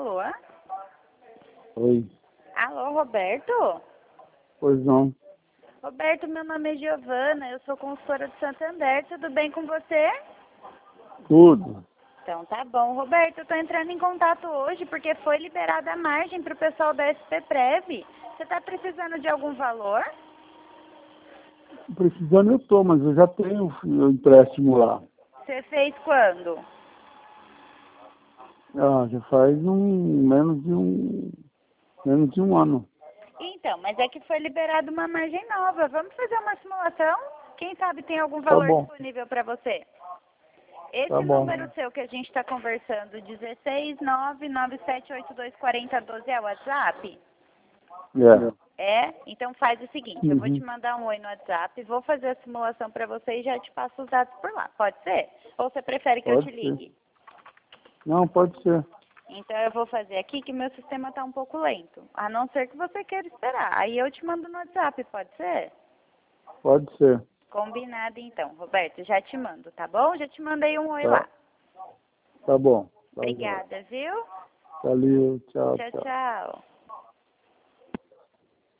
Alô? Oi. Alô, Roberto? Pois não. Roberto, meu nome é Giovana, eu sou consultora do Santander, tudo bem com você? Tudo. Então tá bom. Roberto, eu tô entrando em contato hoje porque foi liberada a margem pro pessoal da SP-Prev. Você tá precisando de algum valor? Precisando eu tô, mas eu já tenho o empréstimo lá. Você fez quando? Ah, já faz menos de um ano. Então, mas é que foi liberada uma margem nova. Vamos fazer uma simulação? Quem sabe tem algum Tá valor bom, disponível para você? tá Esse bom. número seu que a gente está conversando, 16997824012, é o WhatsApp? É. É? Então faz o seguinte, eu vou te Uhum. mandar um oi no WhatsApp, vou fazer a simulação para você e já te passo os dados por lá. Pode ser? Ou você prefere que eu te Pode ser. ligue? Não, pode ser. Então eu vou fazer aqui que meu sistema está um pouco lento. A não ser que você queira esperar. Aí eu te mando no WhatsApp, pode ser? Pode ser. Combinado então, Roberto. Já te mando, tá bom? Já te mandei um oi Tá, lá. tá bom. Tá, Obrigada, viu? valeu, tchau, Tchau, tchau. tchau.